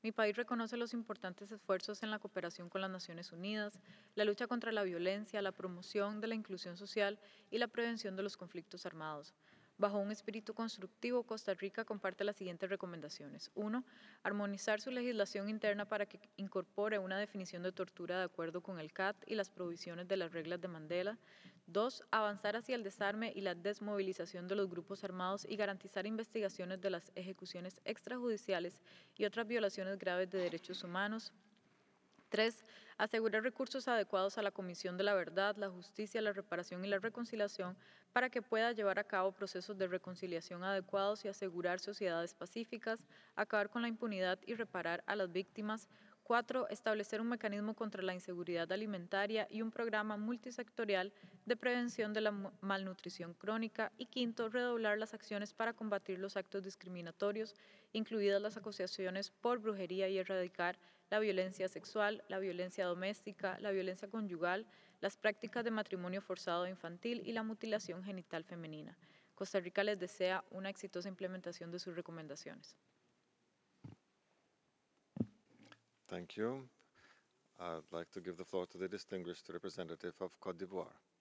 Mi país reconoce los importantes esfuerzos en la cooperación con las Naciones Unidas, la lucha contra la violencia, la promoción de la inclusión social y la prevención de los conflictos armados. Bajo un espíritu constructivo, Costa Rica comparte las siguientes recomendaciones. 1. Armonizar su legislación interna para que incorpore una definición de tortura de acuerdo con el CAT y las provisiones de las reglas de Mandela. 2. Avanzar hacia el desarme y la desmovilización de los grupos armados y garantizar investigaciones de las ejecuciones extrajudiciales y otras violaciones graves de derechos humanos. 3. Asegurar recursos adecuados a la Comisión de la Verdad, la Justicia, la Reparación y la Reconciliación para que pueda llevar a cabo procesos de reconciliación adecuados y asegurar sociedades pacíficas, acabar con la impunidad y reparar a las víctimas. 4. Establecer un mecanismo contra la inseguridad alimentaria y un programa multisectorial de prevención de la malnutrición crónica. Y 5. Redoblar las acciones para combatir los actos discriminatorios, incluidas las acusaciones por brujería, y erradicar la violencia sexual, la violencia doméstica, la violencia conyugal, las prácticas de matrimonio forzado infantil y la mutilación genital femenina. Costa Rica les desea una exitosa implementación de sus recomendaciones. Thank you. I'd like to give the floor to the distinguished representative of Cote d'Ivoire.